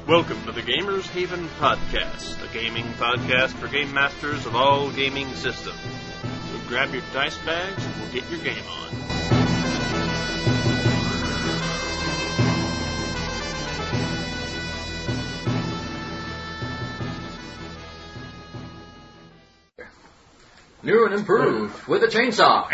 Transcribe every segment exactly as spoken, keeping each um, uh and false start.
Welcome to the Gamers Haven Podcast, a gaming podcast for game masters of all gaming systems. So grab your dice bags and we'll get your game on. New and improved with a chainsaw.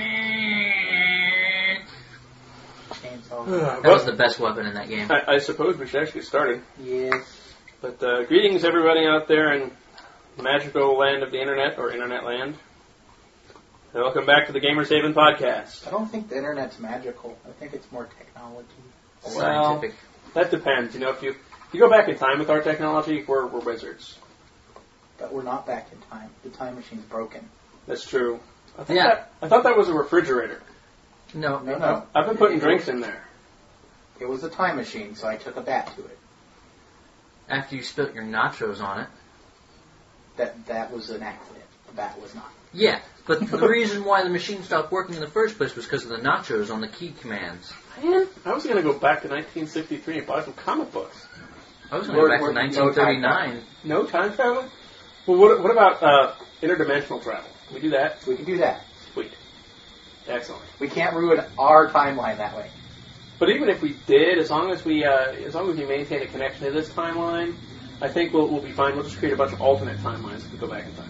Chainsaw. That was the best weapon in that game. I, I suppose we should actually get started. Yes. But uh, greetings, everybody out there in the magical land of the internet, or internet land. And welcome back to the Gamers Haven Podcast. I don't think the internet's magical. I think it's more technology. Well, Scientific. that depends. You know, if you if you go back in time with our technology, we're we're wizards. But we're not back in time. The time machine's broken. That's true. I thought, Yeah. that, I thought that was a refrigerator. No, No, no. I've been putting It- drinks in there. It was a time machine, so I took a bat to it. After you spilt your nachos on it. That that was an accident. The bat was not. Yeah, but the reason why the machine stopped working in the first place was because of the nachos on the key commands. Man, I was going to go back to nineteen sixty-three and buy some comic books. I was going to go We're- back to we're- nineteen thirty-nine. No time travel? Well, what, what about uh, interdimensional travel? Can we do that? We can do that. Sweet. Excellent. We can't ruin our timeline that way. But even if we did, as long as we uh, as long as we maintain a connection to this timeline, I think we'll we'll be fine. We'll just create a bunch of alternate timelines if we go back in time.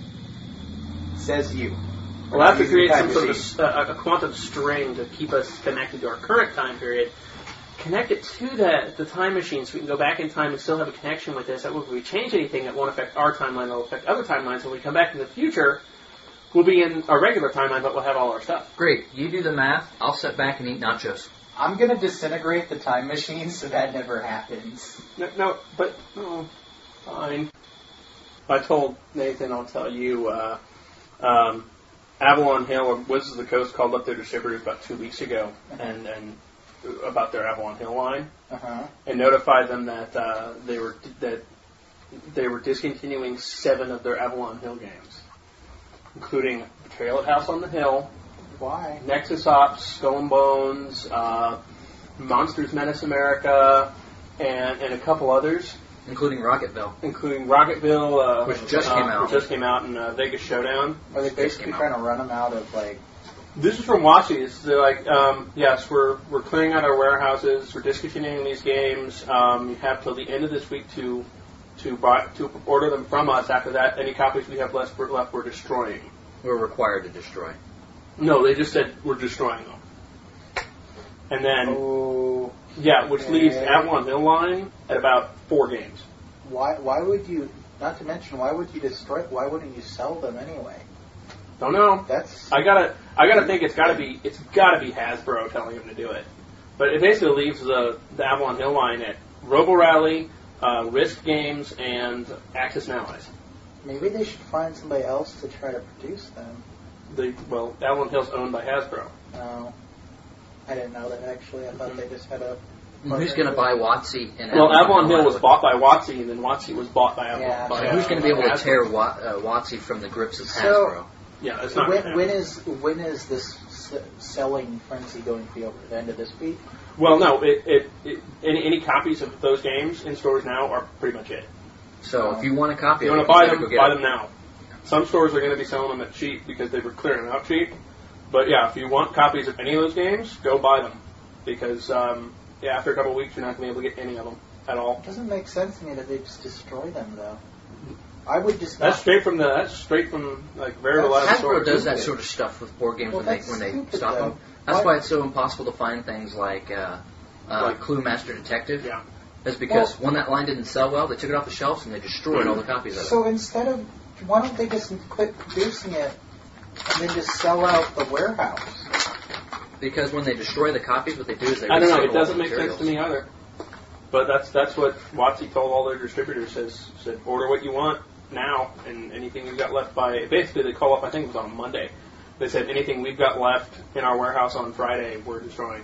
Says you. We'll have to Using create time some sort of a, machine. s- a, a quantum string to keep us connected to our current time period. Connect it to the the time machine so we can go back in time and still have a connection with this. That way, if we change anything that won't affect our timeline, that'll affect other timelines. When we come back in the future, we'll be in our regular timeline, but we'll have all our stuff. Great, you do the math, I'll sit back and eat nachos. I'm going to disintegrate the time machine so that never happens. No, no, but oh, fine. I told Nathan, I'll tell you. Uh, um, Avalon Hill, or Wizards of the Coast, called up their distributors about two weeks ago, and and about their Avalon Hill line, Uh-huh. and notified them that uh, they were that they were discontinuing seven of their Avalon Hill games, including Betrayal at House on the Hill, Why? Nexus Ops, Skull and Bones, uh, Monsters Menace America, and and a couple others, Including Rocketville. including Rocketville, uh, Which just uh, came out. Which just came out in uh, Vegas Showdown. Are they basically came out. trying to run them out of, like... This is from WotC's. They're like, um, yes, we're we're clearing out our warehouses. We're discontinuing these games. Um, you have till the end of this week to to buy to order them from us. After that, any copies we have left, we're, left we're destroying. We're required to destroy. No, they just said we're destroying them. And then, Oh... yeah, which leaves Okay. Avalon Hill line at about four games. Why? Why would you? Not to mention, why would you destroy? Why wouldn't you sell them anyway? Don't know. That's I gotta, I gotta think it's gotta be, it's gotta be Hasbro telling him to do it. But it basically leaves the, the Avalon Hill line at Robo Rally, uh, Risk Games, and Axis and Allies. maybe they should find somebody else to try to produce them. The well, Avalon Hill's owned by Hasbro. No, I didn't know that actually. I thought they just had a. Who's going to buy WotC? And Well, Avalon Hill was Hill? bought by WotC, and then WotC was bought by Avalon. Yeah. by, So who's uh, going to be able by to Hasbro. tear Wa- uh, WotC from the grips of So- Hasbro? Yeah, it's not. gonna When, happen. when is when is this s- selling frenzy going to be over? The end of this week? Well, no. It, it, it any, any copies of those games in stores now are pretty much it. So if you want a copy If you of want it, to buy you them, better go buy get them now. Some stores are going to be selling them at cheap because they were clearing them out cheap. But yeah, if you want copies of any of those games, go buy them because um, yeah, after a couple of weeks, you're not going to be able to get any of them at all. It doesn't make sense to me that they just destroy them though. I would just. That's not, straight from the. That's straight from like very That's- reliable Hasbro sources. does that sort of stuff with board games Well, when they that's when they stupid, stop though. them. That's Why- why it's so impossible to find things like uh, uh, Like- Clue Master Detective. Yeah. That's because Well- when that line didn't sell well, they took it off the shelves and they destroyed all the copies of it. So instead of, why don't they just quit producing it and then just sell out the warehouse? Because when they destroy the copies, what they do is they I don't know. recycle It doesn't all the make sense to materials. me either. But that's that's what WotC told all their distributors. Says said order what you want now, and anything you've got left by. Basically, they call up. I think it was on Monday. They said anything we've got left in our warehouse on Friday, we're destroying.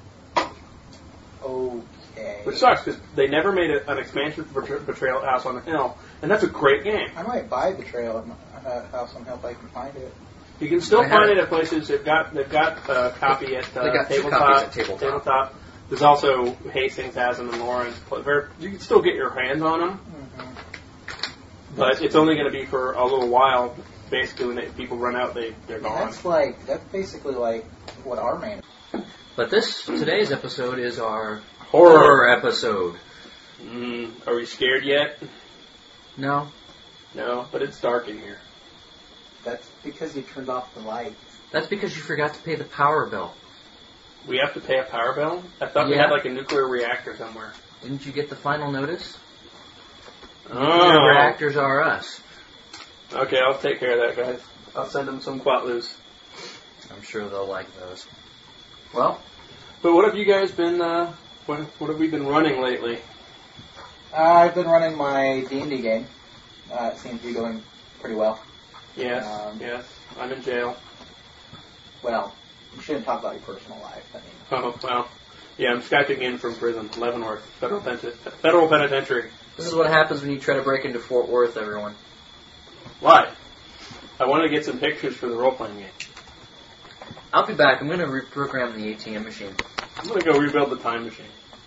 Okay. Which sucks because they never made a, an expansion for Betray- Betrayal at House on the Hill, and that's a great game. I might buy Betrayal at my uh, House on Hill if I can find it. You can still They find have- it at places. They've got they've got a copy at uh, They got two tabletop, copies at Tabletop. tabletop. There's also Hastings has them and Lawrence. You can still get your hands on them, mm-hmm. but it's only going to be for a little while. Basically, when they, people run out, they they're gone. Yeah, that's like that's basically like what our main. But this today's episode is our horror, horror episode. Mm, are we scared yet? No. No, but it's dark in here. That's because you turned off the lights. That's because you forgot to pay the power bill. We have to pay a power bill? I thought yeah. we had like a nuclear reactor somewhere. Didn't you get the final notice? Oh. Nuclear reactors are us. Okay, I'll take care of that, guys. I'll send them some Quatloos. I'm sure they'll like those. Well, but what have you guys been? Uh, what what have we been running lately? Uh, I've been running my D and D game. Uh, it seems to be going pretty well. Yes, um, yes. I'm in jail. Well, you shouldn't talk about your personal life. I mean. Oh well, yeah. I'm Skyping in from prison, Leavenworth Federal Penit- Federal Penitentiary. This is what happens when you try to break into Fort Worth, everyone. Why? I wanted to get some pictures for the role-playing game. I'll be back. I'm going to reprogram the A T M machine. I'm going to go rebuild the time machine.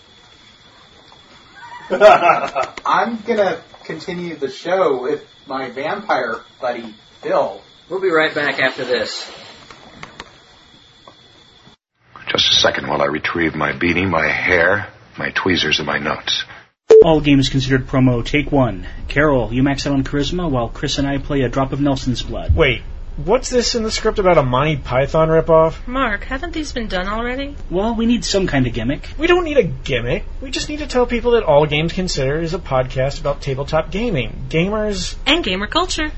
I'm going to continue the show with my vampire buddy, Bill. We'll be right back after this. Just a second while I retrieve my beanie, my hair, my tweezers, and my notes. All games considered promo. Take one. Carol, you max out on charisma while Chris and I play a drop of Nelson's blood. Wait, what's this in the script about a Monty Python ripoff? Mark, haven't these been done already? Well, we need some kind of gimmick. We don't need a gimmick. We just need to tell people that All Games Considered is a podcast about tabletop gaming. Gamers... And gamer culture.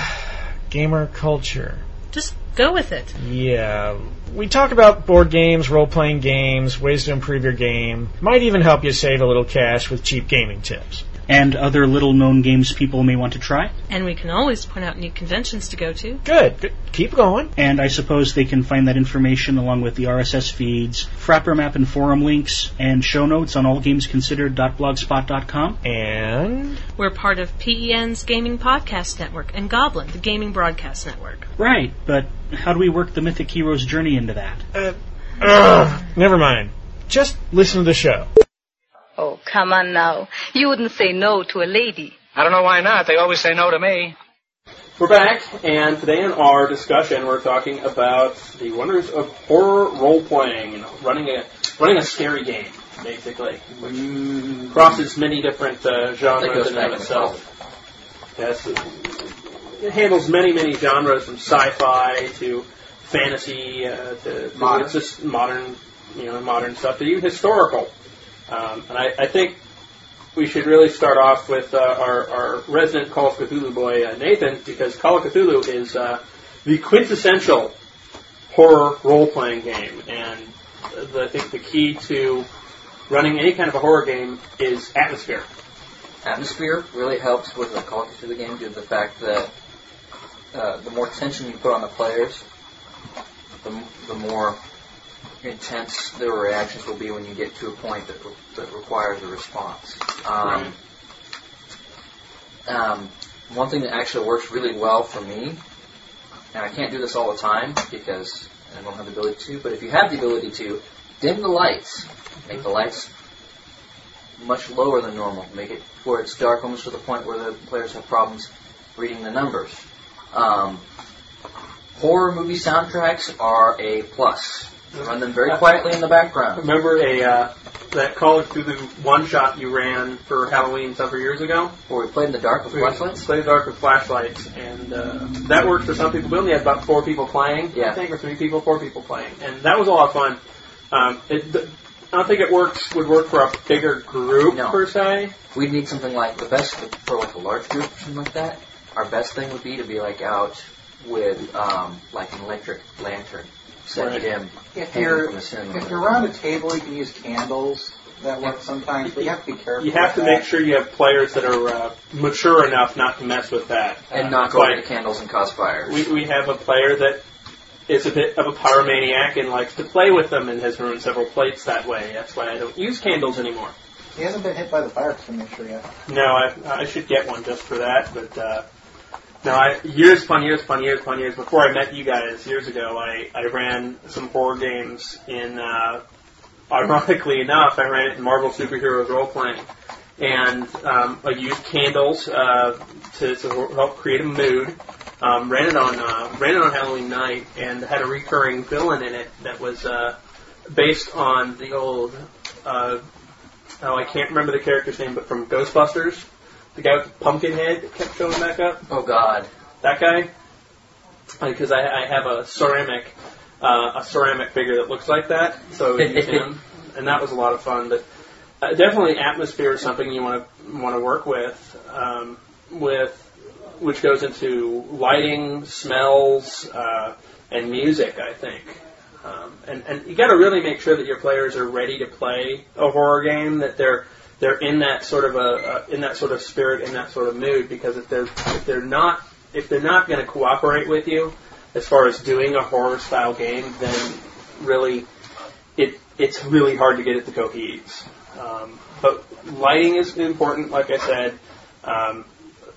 Gamer culture. Just go with it. Yeah. We talk about board games, role-playing games, ways to improve your game. Might even help you save a little cash with cheap gaming tips. And other little-known games people may want to try. And we can always point out new conventions to go to. Good. Good. Keep going. And I suppose they can find that information along with the R S S feeds, Frapper map and forum links, and show notes on all games considered dot blogspot dot com. And? We're part of P E N's Gaming Podcast Network and Goblin, the Gaming Broadcast Network. Right, but how do we work the Mythic Heroes journey into that? Uh, uh, never mind. Just listen to the show. Oh, come on now. You wouldn't say no to a lady. I don't know why not. They always say no to me. We're back, and today in our discussion we're talking about the wonders of horror role-playing and running a running a scary game, basically, which mm. crosses many different uh, genres in and of itself. Yes, it, it handles many, many genres, from sci-fi to fantasy uh, to, to modern. just modern, you know, modern stuff to even historical. Um, and I, I think we should really start off with uh, our, our resident Call of Cthulhu boy, uh, Nathan, because Call of Cthulhu is uh, the quintessential horror role-playing game. And the, I think the key to running any kind of a horror game is atmosphere. Atmosphere really helps with a Call of Cthulhu game due to the fact that uh, the more tension you put on the players, the, the more intense their reactions will be when you get to a point that, re- that requires a response. Um, right. um, one thing that actually works really well for me, and I can't do this all the time because I don't have the ability to, but if you have the ability to, dim the lights. Make the lights much lower than normal. Make it where it's dark almost to the point where the players have problems reading the numbers. Um, horror movie soundtracks are a plus. Run them very quietly in the background. Remember a uh, that Call of Cthulhu one-shot you ran for Halloween several years ago? Where we played in the dark with we flashlights? Played in the dark with flashlights, and uh, that worked for some people. We only had about four people playing, yeah. I think, or three people, four people playing. And that was a lot of fun. Um, it, I don't think it works would work for a bigger group, no. per se. We'd need something like, the best for like a large group or something like that, our best thing would be to be like out with um, like an electric lantern. Set right. dim. If you're if you're around a table, you can use candles. That work sometimes, but you have to be careful. You have to that. make sure you have players that are uh, mature enough not to mess with that. And uh, not go into candles and cause fires. We, we have a player that is a bit of a pyromaniac and likes to play with them and has ruined several plates that way. That's why I don't use candles anymore. He hasn't been hit by the fire extinguisher yet. No, I, I should get one just for that, but... Uh, No, I, years upon years upon years upon years before I met you guys years ago, I, I ran some horror games in uh, ironically enough, I ran it in Marvel Superheroes Role Playing, and um, I used candles uh, to, to help create a mood. Um, ran it on uh, ran it on Halloween night, and had a recurring villain in it that was uh, based on the old. Uh, oh, I can't remember the character's name, but from Ghostbusters, the guy with the pumpkin head that kept showing back up. Oh God, that guy. Because I, I have a ceramic uh, a ceramic figure that looks like that, so I used him, and that was a lot of fun. But uh, definitely, atmosphere is something you want to want to work with, um, with which goes into lighting, smells, uh, and music. I think, um, and and you got to really make sure that your players are ready to play a horror game, that they're they're in that sort of a, a in that sort of spirit, in that sort of mood. Because if they're if they're not if they're not going to cooperate with you as far as doing a horror style game, then really it it's really hard to get it to cohere. Um, but lighting is important, like I said. Um,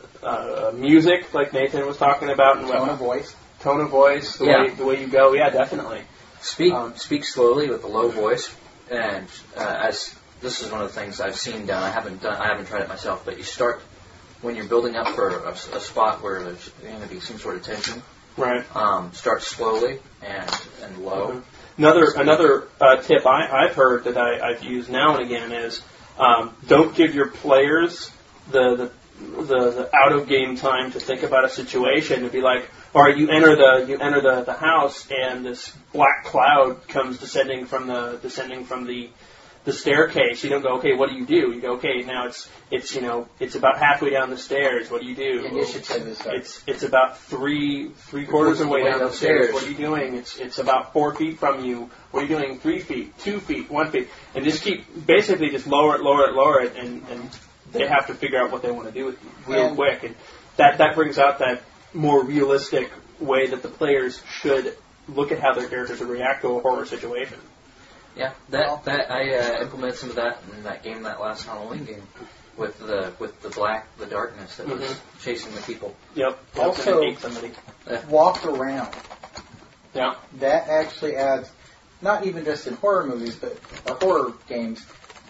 uh, music, like Nathan was talking about, and tone of voice, tone of voice, the yeah. way the way you go, yeah, definitely. Speak um, speak slowly with a low voice, and uh, as this is one of the things I've seen done. I haven't done I haven't tried it myself, but you start. When you're building up for a, a spot where there's going to be some sort of tension, right? Um, start slowly and and low. Mm-hmm. Another another uh, tip I, I've heard that I, I've used now and again is um, don't give your players the, the the the out of game time to think about a situation. To be like, or you enter the you enter the, the house and this black cloud comes descending from the descending from the the staircase. You don't go, okay, what do you do? You go, okay, now it's it's you know it's about halfway down the stairs. What do you do? Initiative is It's it's about three three quarters of the way down the stairs. What are you doing? It's it's about four feet from you. What are you doing? Three feet, two feet, one feet, and just keep basically just lower it, lower it, lower it, and, and they have to figure out what they want to do with it real and quick, and that that brings out that more realistic way that the players should look at how their characters would react to a horror situation. Yeah, that that I uh, implemented some of that in that game, that last Halloween game, with the with the black, the darkness that was Mm-hmm. chasing the people. Yep. Also, somebody. walk around. Yeah. That actually adds, not even just in horror movies, but or horror games.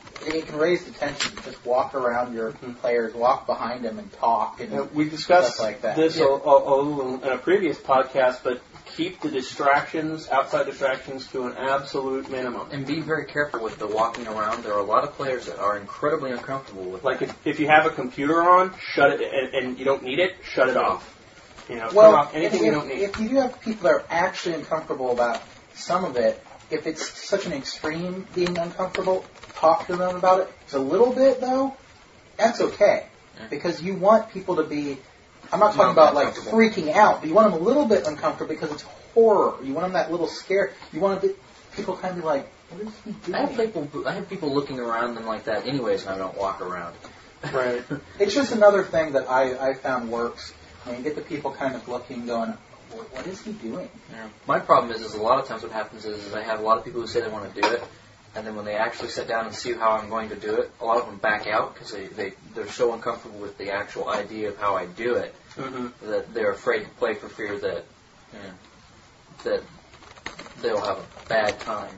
It can raise the tension. Just walk around your mm-hmm. players, walk behind them, and talk and yeah, we discussed stuff like that. this yeah. a, a, a little in a previous podcast, but keep the distractions, outside distractions, to an absolute minimum. And be very careful with the walking around. There are a lot of players that are incredibly uncomfortable with Like that. if, if you have a computer on, shut it, and, and you don't need it, shut it off. You know, well, turn off anything if, you don't need. If you do have people that are actually uncomfortable about some of it, if it's such an extreme being uncomfortable, talk to them about it. It's a little bit, though, that's okay. Yeah. Because you want people to be, I'm not talking about like freaking out, but you want them a little bit uncomfortable because it's horror. You want them that little scare. You want to be, people kind of be like, what is he doing? I have people, I have people looking around them like that anyways, and I don't walk around. Right. It's just another thing that I, I found works. When you get the people kind of looking, going, what, what is he doing? Yeah. My problem is, is a lot of times what happens is, is I have a lot of people who say they want to do it, and then when they actually sit down and see how I'm going to do it, a lot of them back out because they, they, they're so uncomfortable with the actual idea of how I do it mm-hmm. that they're afraid to play for fear that, you know, that they'll have a bad time.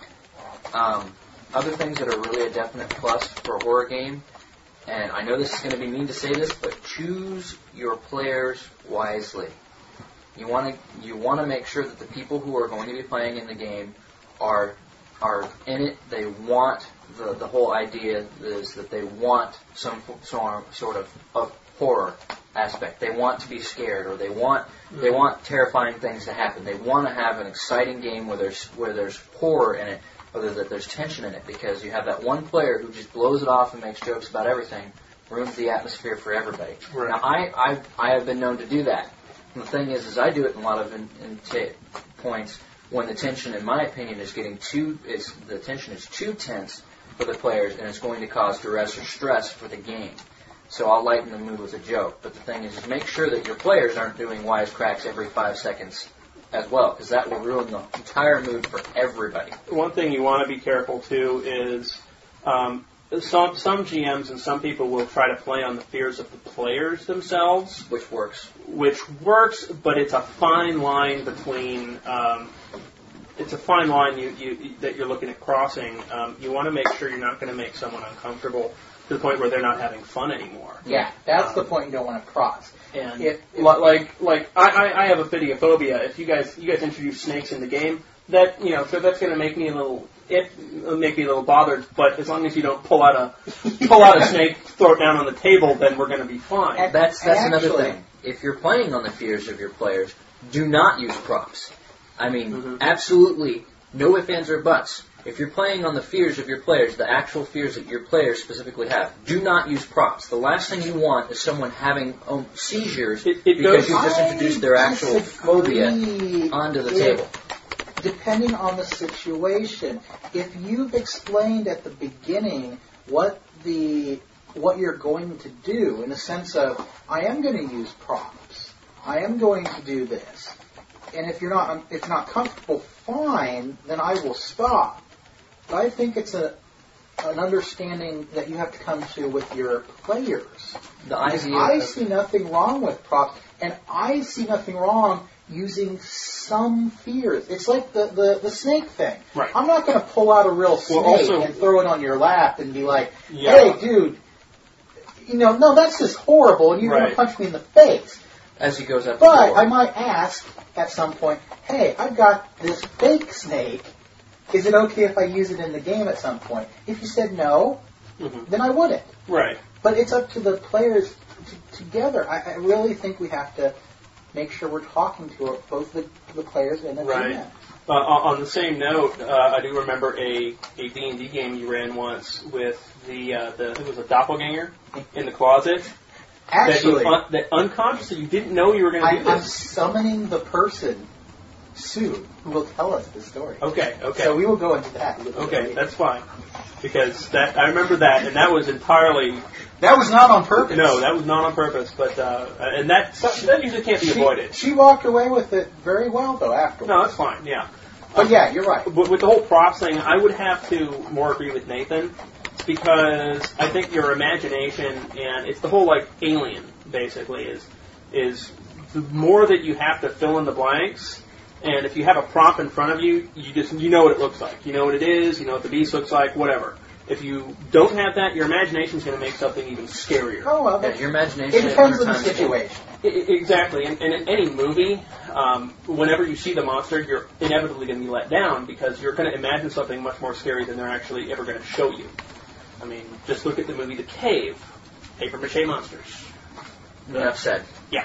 Um, other things that are really a definite plus for a horror game, and I know this is going to be mean to say this, but choose your players wisely. You want to you want to make sure that the people who are going to be playing in the game are are in it. They want the the whole idea is that they want some some sort of, of horror aspect. They want to be scared, or they want mm-hmm. they want terrifying things to happen. They want to have an exciting game where there's where there's horror in it, or that there's tension in it, because you have that one player who just blows it off and makes jokes about everything, ruins the atmosphere for everybody. Right. Now, I, I I have been known to do that. And the thing is, is I do it in a lot of in, in t- points when the tension, in my opinion, is getting too is the tension is too tense for the players, and it's going to cause duress or stress for the game. So I'll lighten the mood with a joke. But the thing is, is make sure that your players aren't doing wisecracks every five seconds as well, because that will ruin the entire mood for everybody. One thing you want to be careful too is um, some some G Ms and some people will try to play on the fears of the players themselves, which works. Which works, but it's a fine line between um, it's a fine line you, you that you're looking at crossing. Um, you want to make sure you're not going to make someone uncomfortable to the point where they're not having fun anymore. Yeah, that's um, the point you don't want to cross. And if, if, like like I, I, I have a phobia. If you guys you guys introduce snakes in the game, that you know, so that's going to make me a little it it'll make me a little bothered. But as long as you don't pull out a pull out a snake, throw it down on the table, then we're going to be fine. And that's that's Actually, another thing. If you're playing on the fears of your players, do not use props. I mean, Mm-hmm. absolutely no ifs, ands, or buts. If you're playing on the fears of your players, the actual fears that your players specifically have, do not use props. The last thing you want is someone having um, seizures It- it because goes- you just introduced their actual phobia disagree onto the if- table. Depending on the situation, if you've explained at the beginning what the what you're going to do, in the sense of, I am going to use props, I am going to do this, and if you're not if you're not comfortable, fine, then I will stop. But I think it's a an understanding that you have to come to with your players. The Because idea I of- see nothing wrong with props, and I see nothing wrong using some fears. It's like the, the, the snake thing. Right. I'm not going to pull out a real snake Well, also- and throw it on your lap and be like, Yeah. hey, dude, you know, no, that's just horrible, and you're going Right. to punch me in the face. As he goes up the But floor. I might ask at some point, hey, I've got this fake snake. Is it okay if I use it in the game at some point? If you said no, Mhm. then I wouldn't. Right. But it's up to the players t- together. I, I really think we have to make sure we're talking to both the, the players and the Right. G M. Uh, on the same note, uh, I do remember a, a D and D game you ran once with the, uh, the it was a doppelganger in the closet. Actually, that, you, un, that unconsciously you didn't know you were going to I, do I'm this. summoning the person soon who will tell us the story. Okay, okay. So we will go into that. a little bit Okay, later. that's fine. Because that I remember that, and that was entirely That was not on purpose. no, that was not on purpose. But uh, and that that usually can't be she, avoided. She walked away with it very well, though, afterwards. No, that's fine. Yeah. But yeah, you're right. But with the whole props thing, I would have to more agree with Nathan because I think your imagination and it's the whole like Alien basically is is the more that you have to fill in the blanks. And if you have a prop in front of you, you just you know what it looks like. You know what it is. You know what the beast looks like. Whatever. If you don't have that, your imagination is going to make something even scarier. Oh well, Yeah, but your imagination. it depends is on the one hundred times situation. I- I- Exactly, and, and in any movie, um, whenever you see the monster, you're inevitably going to be let down because you're going to imagine something much more scary than they're actually ever going to show you. I mean, just look at the movie The Cave, paper mache monsters. Enough said. Yeah,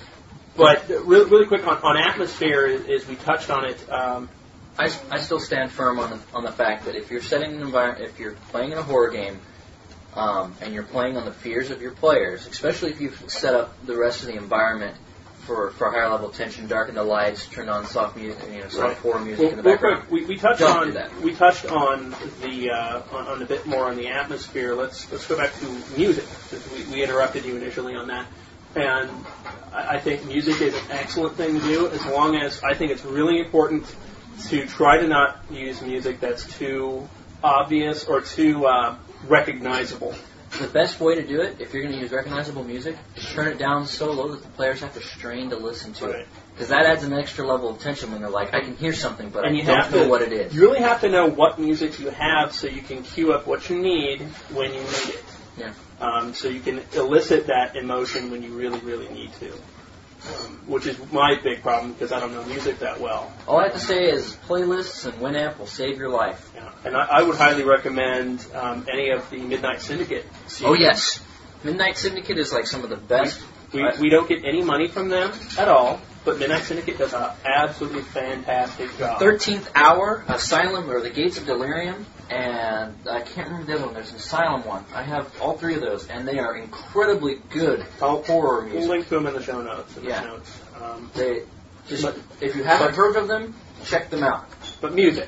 but uh, really, really quick on, on atmosphere is, is we touched on it. Um, I, I still stand firm on the, on the fact that if you're setting an environment, if you're playing in a horror game, um, and you're playing on the fears of your players, especially if you've set up the rest of the environment for, for higher level tension, darken the lights, turn on soft music, you know, soft Right. horror music Well, in the real background. quick, we, we touched Don't on do that. we touched on the uh, on, on a bit more on the atmosphere. Let's let's go back to music. We, we interrupted you initially on that, and I, I think music is an excellent thing to do as long as I think it's really important to try to not use music that's too obvious or too uh, recognizable. The best way to do it, if you're going to use recognizable music, is turn it down so low that the players have to strain to listen to Right. it. Because that adds an extra level of tension when they're like, I can hear something, but And I you don't have know to, what it is. You really have to know what music you have so you can cue up what you need when you need it. Yeah. Um, so you can elicit that emotion when you really, really need to. Um, which is my big problem because I don't know music that well. All I have to say is playlists and Winamp will save your life. Yeah. And I, I would highly recommend um, any of the Midnight Syndicate series. Oh, yes. Midnight Syndicate is like some of the best. We, we don't get any money from them at all, but Midnight Syndicate does an absolutely fantastic job. thirteenth Hour, Asylum, or The Gates of Delirium, and I can't remember the other one. There's an Asylum one. I have all three of those, and they are incredibly good I'll, horror We'll music. link to them in the show notes. In Yeah. the notes. Um, They just, But- if you haven't but- heard of them, check them out. But music,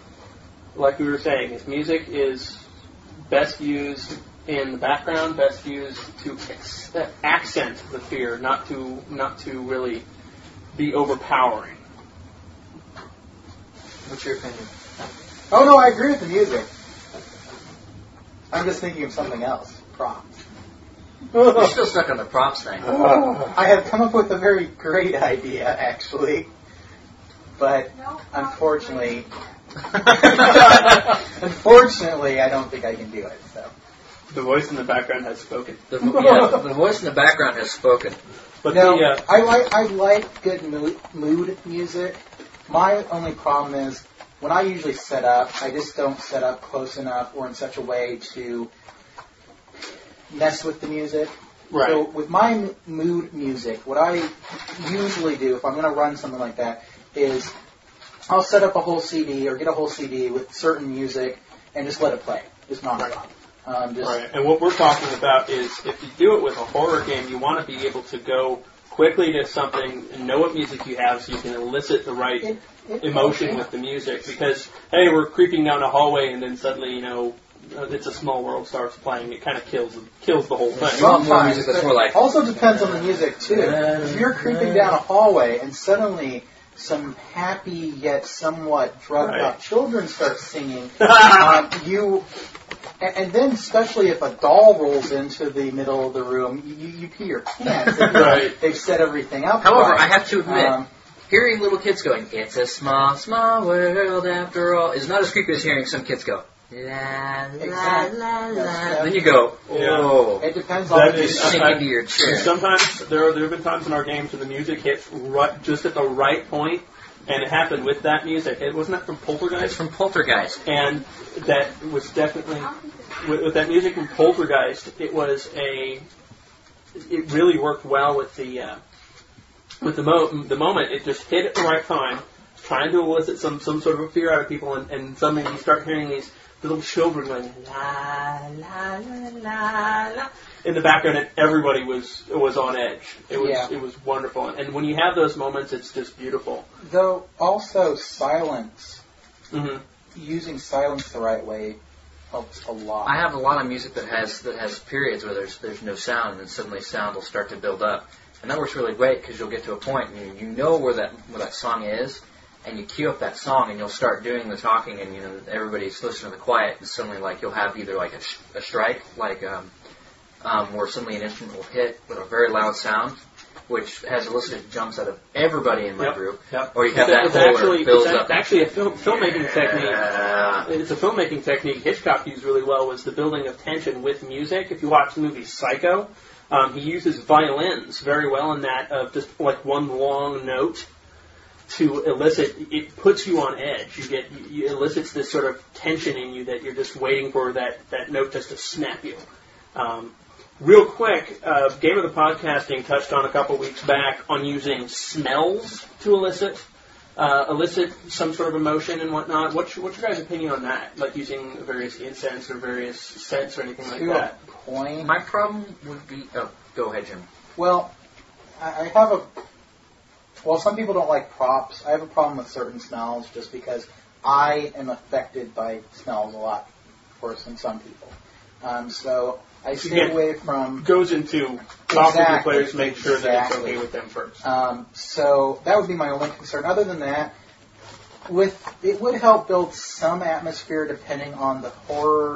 like we were saying, is music is best used in the background, best used to ex- accent the fear, not to not to really be overpowering. What's your opinion? Oh no, I agree with the music. I'm just thinking of something else. Props. You're still stuck on the props thing. I have come up with a very great idea, actually. but unfortunately, unfortunately, I don't think I can do it. So the voice in the background has spoken. The, yeah, the voice in the background has spoken. But no, the, uh, I like I like good mood, mood music. My only problem is when I usually set up, I just don't set up close enough or in such a way to mess with the music. Right. So with my m- mood music, what I usually do if I'm going to run something like that is I'll set up a whole C D or get a whole C D with certain music and just let it play. Just non-stop. Right. Um, just right. And what we're talking about is if you do it with a horror game, you want to be able to go quickly to something and know what music you have so you can elicit the right it, it, emotion okay. with the music. Because, hey, we're creeping down a hallway and then suddenly, you know, uh, It's a Small World starts playing. It kind of kills kills the whole thing. Sometimes. It also depends on the music, too. If you're creeping down a hallway and suddenly some happy yet somewhat drugged Right. up children start singing, um, you... And, and then, especially if a doll rolls into the middle of the room, you, you pee your pants. And, Right. They've set everything up. However, right. I have to admit, Um, hearing little kids going, "It's a small, small world after all," is not as creepy as hearing some kids go, "La, la, Exactly. la, la." Yes, Then you go, Yeah. "Oh." It depends on That the is- music. Sink I- into your chair. Sometimes there, are, there have been times in our games where the music hits right, just at the right point, and it happened with that music. It wasn't that from It's Poltergeist, from Poltergeist. and that was definitely with, with that music from Poltergeist. It was a. It really worked well with the uh, with the mo- the moment. It just hit at the right time, trying to elicit some some sort of a fear out of people, and, and suddenly you start hearing these little children going la la la la la in the background, and everybody was was on edge. It was Yeah. it was wonderful, and when you have those moments, it's just beautiful. Though, also, silence, Mm-hmm. using silence the right way helps a lot. I have a lot of music that has that has periods where there's there's no sound, and then suddenly sound will start to build up, and that works really great because you'll get to a point and you, you know where that where that song is, and you cue up that song and you'll start doing the talking, and you know everybody's listening to the quiet, and suddenly like you'll have either like a, sh- a strike, like um, um, where suddenly an instrument will hit with a very loud sound, which has elicited jumps out of everybody in my Yep. group, Yep. or you have It's, that it's hole where actually it builds it's up. actually a film, filmmaking technique. Yeah. It's a filmmaking technique Hitchcock used really well, was the building of tension with music. If you watch the movie Psycho, um, he uses violins very well in that, of just like one long note to elicit. It puts you on edge. You get you, it elicits this sort of tension in you that you're just waiting for that, that note just to snap you. Um, real quick, uh, Game of the Podcasting touched on a couple weeks back on using smells to elicit. Uh, elicit some sort of emotion and whatnot. What's your, what's your guys' opinion on that? Like using various incense or various scents or anything like to that? a point. My problem would be. Oh, go ahead, Jim. Well, I I have a. Well, some people don't like props. I have a problem with certain smells just because I am affected by smells a lot worse than some people. Um, so I stay Again, away from. Goes into talking to Exactly. players, make sure that it's Exactly. okay with them first. Um, so that would be my only concern. Other than that, with it would help build some atmosphere depending on the horror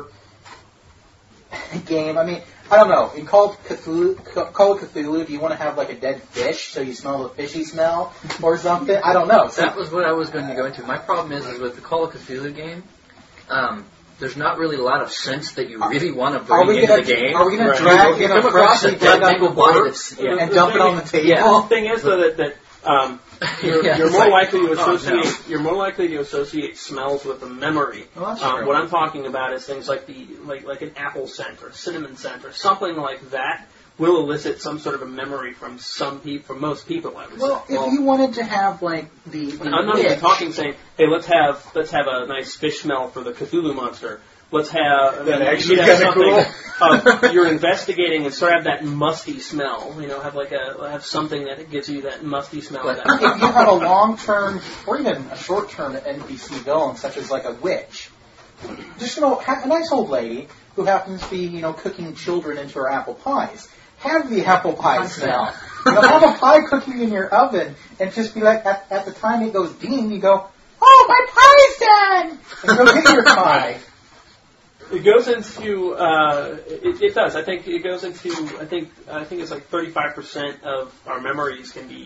game. I mean, I don't know. In Call of Cthulhu, Call of Cthulhu, do you want to have like a dead fish so you smell the fishy smell or something? I don't know. So, That was what I was going to go into. My problem is, is with the Call of Cthulhu game, um, there's not really a lot of sense that you really want to are bring we into gonna the game. are we gonna Right. drag You in come a across freshly a dead dug up mangled body corpse that's- yeah. and dump it on the table? Yeah. The thing is, though, that, that um, you're, Yeah, you're it's more like, likely to oh, no. associate you're more likely to associate smells with a memory. Well, that's um, true. what I'm talking about is things like the like like an apple scent or cinnamon scent or something like that will elicit some sort of a memory from some people, from most people. I would Well, say. if you wanted to have like the, the I'm not even witch- talking saying, hey, let's have let's have a nice fish smell for the Cthulhu monster. Let's have, I mean, That'd you actually could have kinda something, uh, you're investigating and sort of have that musty smell, you know, have like a, have something that gives you that musty smell. But that, if you have a long-term or even a short-term N P C villain, such as like a witch, just you know, ha- a nice old lady who happens to be you know cooking children into her apple pies. Have the apple pie smell. You know, have a pie cooking in your oven, and just be like, at, at the time it goes ding, you go, oh, my pie's done, and go get your pie. It goes into, uh, it, it does. I think it goes into, I think, I think it's like thirty-five percent of our memories can be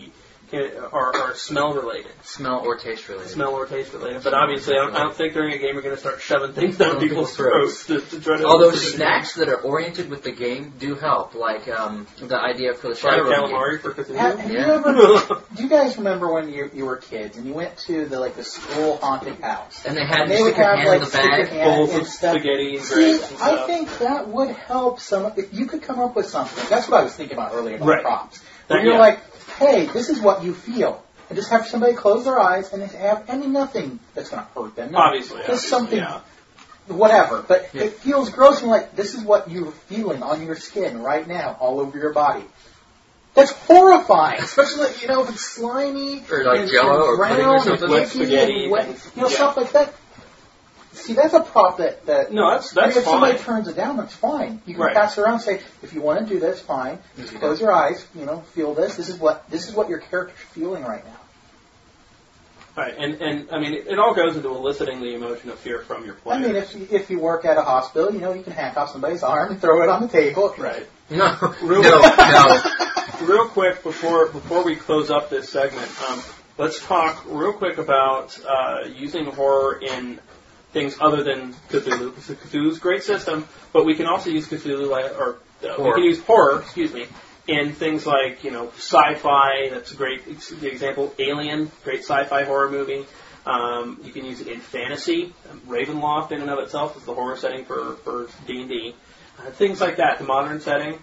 are, are smell related. Smell or taste related. Smell or taste related. But obviously, I don't, I don't think during a game we're going to start shoving things down people's throats to, to try to. Although snacks that are oriented with the game do help, like um, the idea for the Shadowrun like calamari for Cthulhu. Have, have Yeah. you ever, do you guys remember when you you were kids and you went to the like the school haunted house And they had and to they would stick your have hand like in the stick your bag. hand Bowls and of stuff. spaghetti and See, grapes and I stuff. think that would help some. If you could come up with something, that's what I was thinking about earlier about Right. props. That- Where you're yeah. like, hey, this is what you feel. And just have somebody close their eyes and have, I mean, nothing that's going to hurt them. No, Obviously, Just obviously, something, yeah. whatever. But Yeah. it feels gross and like, this is what you're feeling on your skin right now, all over your body. That's horrifying, especially, you know, if it's slimy Or like and, Jell-O and or pudding or brown something. and Wet icky spaghetti and wet, and- you know, yeah. stuff like that. See, that's a prop that, that No, that's I mean, that's if somebody fine. turns it down, that's fine. You can Right. pass it around and say, if you want to do this, fine. Just close your eyes, you know, feel this. This is what this is what your character's feeling right now. Right, and, and I mean, it, it all goes into eliciting the emotion of fear from your player. I mean, if you, if you work at a hospital, you know, you can hack off somebody's arm and throw it on the table. Right. No, Real- no, no. Real quick, before before we close up this segment, um, let's talk real quick about uh, using horror in things other than Cthulhu. Because Cthulhu's a great system, but we can also use Cthulhu, like, or uh, we Horror. can use horror, excuse me, in things like, you know, sci-fi. That's a great ex- example. Alien, great sci-fi horror movie. Um, you can use it in fantasy. Ravenloft, in and of itself, is the horror setting for for D and D. Uh, things like that. The modern setting.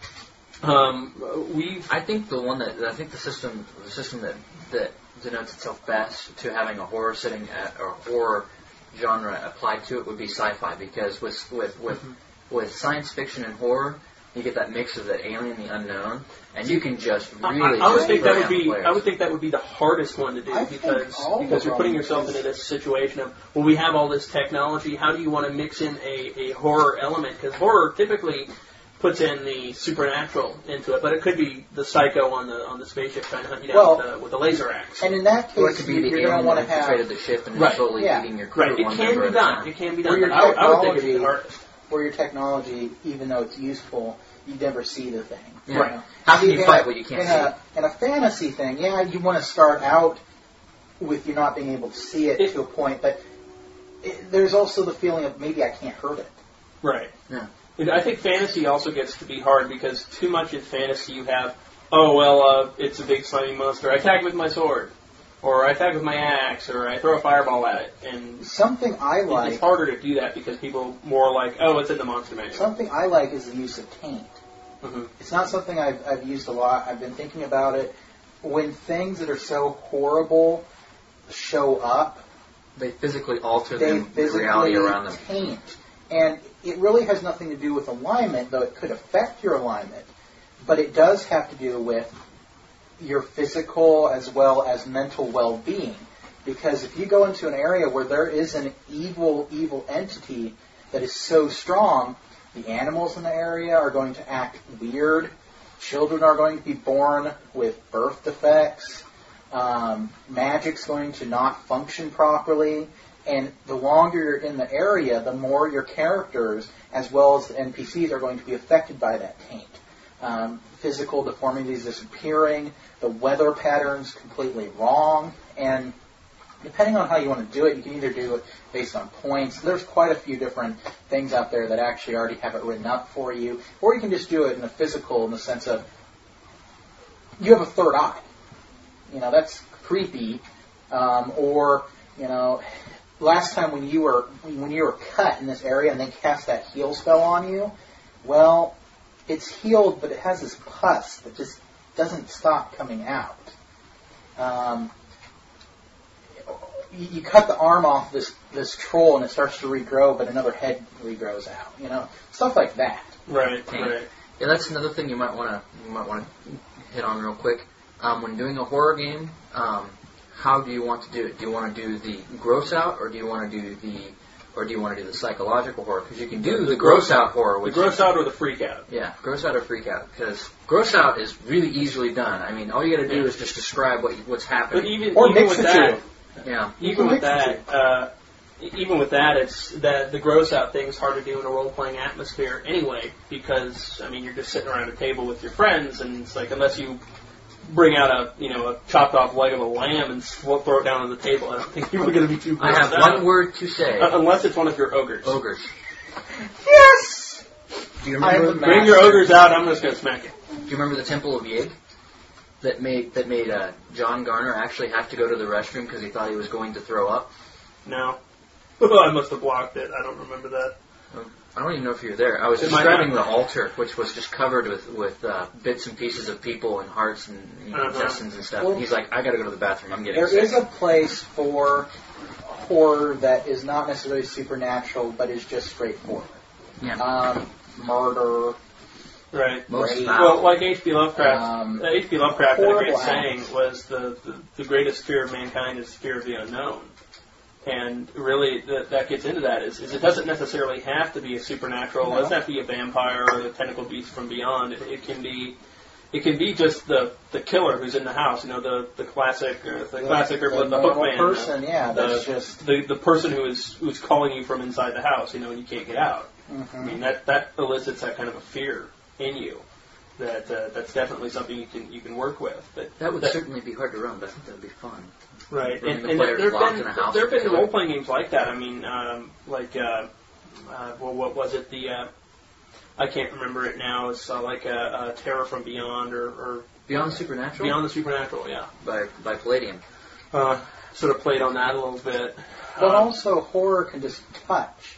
Um, we've I think the one that I think the system the system that that denotes itself best to having a horror setting at, or horror genre applied to it would be sci-fi, because with with with Mm-hmm. with science fiction and horror you get that mix of the alien, the unknown, and you can just I, really. I would just think that bring would out be. players. I would think that would be the hardest one to do I think because all because of you're putting them yourself is- into this situation of, well, we have all this technology. How do you want to mix in a, a horror element? Because horror typically puts in the supernatural into it, but it could be the psycho on the on the spaceship trying to hunt you down Well, with, a, with a laser axe. And in that Or it case, could be you- the you're going alien to want that to have infiltrated the ship and is Right. slowly Yeah. eating your crew. Right, it one can member be at a done. time. It can be Or done. your But I, would- I would think it'd be the technology- hardest. where your technology, even though it's useful, you never see the thing. Yeah. Right. You know? How can See, you in fight a- what you can't in see? A, in a fantasy thing, yeah, you want to start out with you not being able to see it, It- to a point, but it, there's also the feeling of maybe I can't hurt it. Right. Yeah. And I think fantasy also gets to be hard because too much in fantasy you have, oh, well, uh, it's a big slimy monster. I attack with my sword. Or I attack with my axe. Or I throw a fireball at it. And Something I it- like, it's harder to do that because people more like, oh, it's in the monster manual. something I like is the use of taint. Mhm. It's not something I've, I've used a lot. I've been thinking about it. When things that are so horrible show up, They physically alter they them, the reality physically around them. taint. And it really has nothing to do with alignment, though it could affect your alignment. But it does have to do with your physical as well as mental well-being. Because if you go into an area where there is an evil, evil entity that is so strong, the animals in the area are going to act weird. Children are going to be born with birth defects. Um, magic's going to not function properly. And the longer you're in the area, the more your characters, as well as the N P Cs, are going to be affected by that taint. Um, physical deformities disappearing, the weather patterns completely wrong, and depending on how you want to do it, you can either do it based on points. There's quite a few different things out there that actually already have it written up for you, or you can just do it in a physical, in the sense of you have a third eye. You know, that's creepy. Um, or, you know, last time when you were when you were cut in this area and they cast that heal spell on you, well, it's healed, but it has this pus that just doesn't stop coming out. Um, you, you cut the arm off this this troll and it starts to regrow, but another head regrows out. You know, stuff like that. Right, Taint. right. Yeah, that's another thing you might want to you might want to hit on real quick. Um, when doing a horror game, um, how do you want to do it? Do you want to do the gross out, or do you want to do the, or do you want to do the psychological horror? Because you can do the, the gross out horror. The Which, gross out or the freak out. Yeah, gross out or freak out. Because gross out is really easily done. I mean, all you got to do Yeah. is just describe what what's But happening. even, Or even mix with the that, two. Yeah. even can with mix the that, uh, even with that, it's that the gross out thing is hard to do in a role playing atmosphere anyway, because I mean you're just sitting around a table with your friends, and it's like unless you bring out a you know a chopped off leg of a lamb and throw it down on the table. I don't think people are going to be too. I have out. one word to say. Uh, unless it's one of your ogres. Ogres. Yes. Do you remember? Bring your ogres out. I'm just going to smack it. Do you remember the Temple of Yig? That made that made uh, John Garner actually have to go to the restroom because he thought he was going to throw up. No. I must have blocked it. I don't remember that. I don't even know if you were there. I was It describing might the not. altar, which was just covered with with uh, bits and pieces of people and hearts and you know, Uh-huh. intestines and stuff. Well, and he's like, I got to go to the bathroom. I'm getting There sick. is a place for horror that is not necessarily supernatural, but is just straightforward. Yeah. Um, murder. Right. Most rape, foul. Well, like H P Lovecraft, Um, uh, H P Lovecraft had a great horrible saying acts. was the, the the greatest fear of mankind is fear of the unknown. And really, that, that gets into that is, is it doesn't necessarily have to be a supernatural. No. It doesn't have to be a vampire or a tentacle beast from beyond. It, it can be, it can be just the, the killer who's in the house. You know, the the classic, uh, the, The- classic, or the the, normal hookman. person, the, yeah, the, that's just- the the person who is who's calling you from inside the house. You know, and you can't get out. Mhm. I mean, that that elicits that kind of a fear in you. That uh, that's definitely something you can you can work with. But That would that, certainly be hard to run, but I think that would be fun. right. Bring And, the and players there have locked been in a house there have been together. role playing games like that. I mean, um, like uh, uh, well, what was it? The uh, I can't remember it now. It's uh, like a, a Terror from Beyond or, or Beyond Supernatural? Beyond the Supernatural. Yeah. By by Palladium. Uh, sort of played on that a little bit. But Uh, also, horror can just touch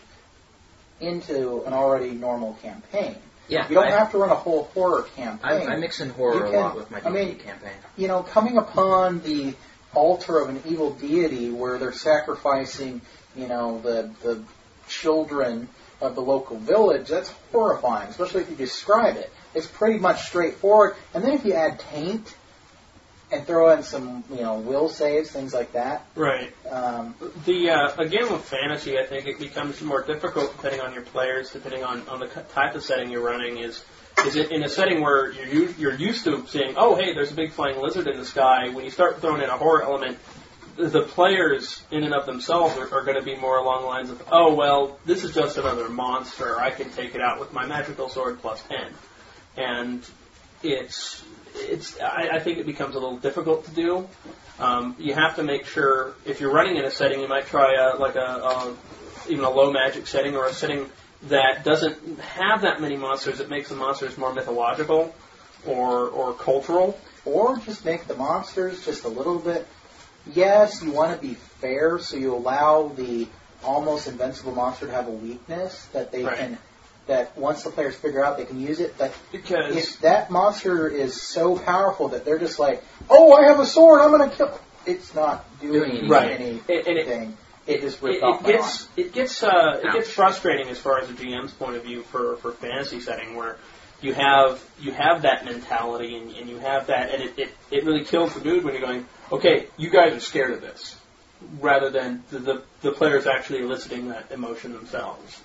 into an already normal campaign. Yeah. You don't I, have to run a whole horror I, campaign. I mix in horror You a can- lot with my D I and D mean, campaign. You know, coming upon the altar of an evil deity where they're sacrificing, you know, the the children of the local village, that's horrifying, especially if you describe it. It's pretty much straightforward. And then if you add taint and throw in some, you know, will saves, things like that. right. Um, The uh, again with fantasy, I think it becomes more difficult depending on your players, depending on, on the c- type of setting you're running. Is is it in a setting where you're u- you're used to seeing, oh hey, there's a big flying lizard in the sky. When you start throwing in a horror element, the players in and of themselves are, are going to be more along the lines of, oh well, this is just another monster. I can take it out with my magical sword plus ten, and it's it's. I, I think it becomes a little difficult to do. Um, you have to make sure if you're running in a setting, you might try a, like a, a even a low magic setting or a setting that doesn't have that many monsters. It makes the monsters more mythological or or cultural. or just make the monsters just a little bit. Yes, you want to be fair, so you allow the almost invincible monster to have a weakness that they Right. can. That once the players figure out, they can use it. But Because if that monster is so powerful that they're just like, "Oh, I have a sword, I'm going to kill," it's not doing Right. anything. It- and it- It just It, ripped off it my gets arm. it gets uh, it gets frustrating as far as a G M's point of view for, for fantasy setting where you have you have that mentality and, and you have that and it, it, it really kills the mood when you're going, okay, you guys are scared of this, rather than the the, the players actually eliciting that emotion themselves.